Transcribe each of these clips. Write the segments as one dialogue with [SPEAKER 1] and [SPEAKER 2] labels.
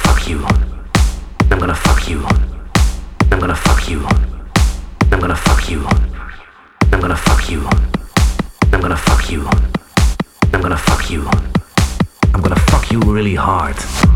[SPEAKER 1] fuck you. I'm gonna fuck you. I'm gonna fuck you. I'm gonna fuck you. I'm gonna fuck you. I'm gonna fuck you. I'm gonna fuck you. I'm gonna fuck you really hard.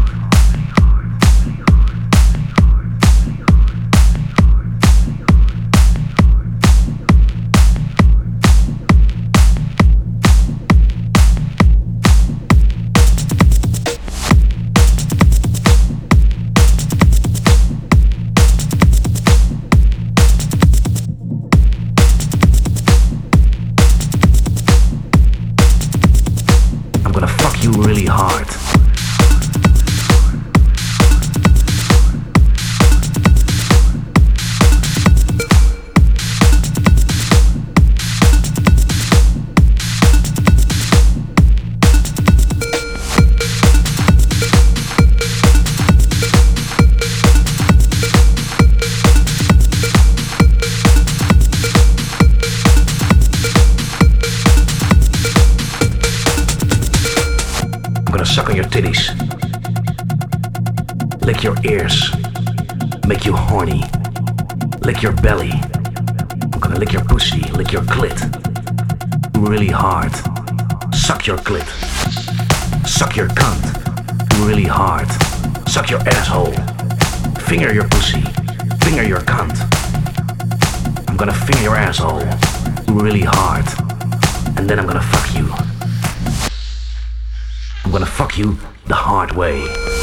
[SPEAKER 1] You really hard. Suck on your titties, lick your ears, make you horny, lick your belly. I'm gonna lick your pussy, lick your clit, really hard. Suck your clit, suck your cunt, really hard. Suck your asshole, finger your pussy, finger your cunt. I'm gonna finger your asshole, really hard, and then I'm gonna fuck you. I'm gonna fuck you the hard way.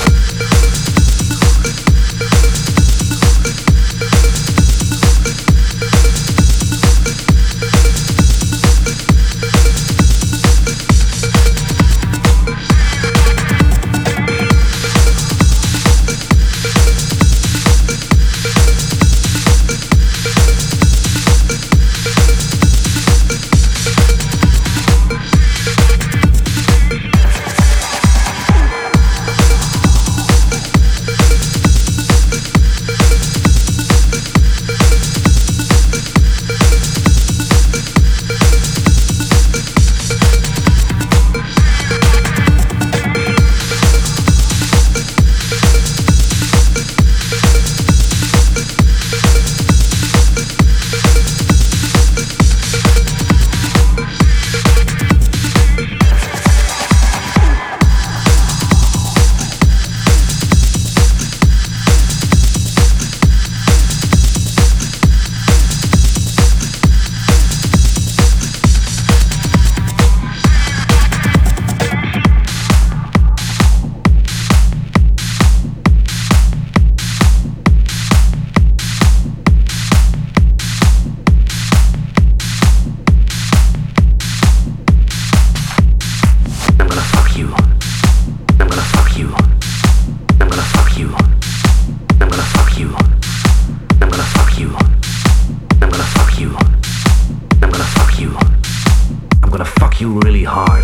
[SPEAKER 1] You really hard.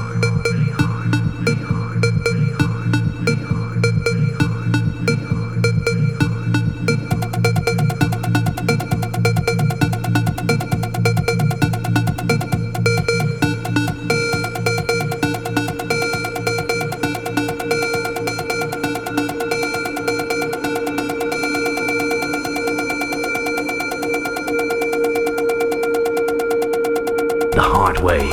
[SPEAKER 1] The hard way.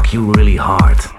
[SPEAKER 1] fuck you really hard.